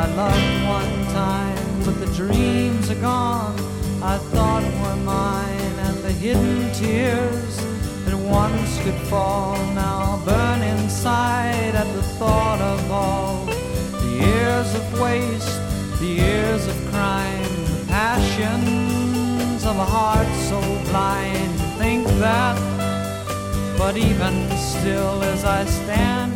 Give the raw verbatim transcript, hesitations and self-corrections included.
loved one time, but the dreams are gone I thought were mine, and the hidden tears that once could fall now burn inside at the thought of all the years of waste, the years of crime, the passions of a heart so blind. Think that, but even still as I stand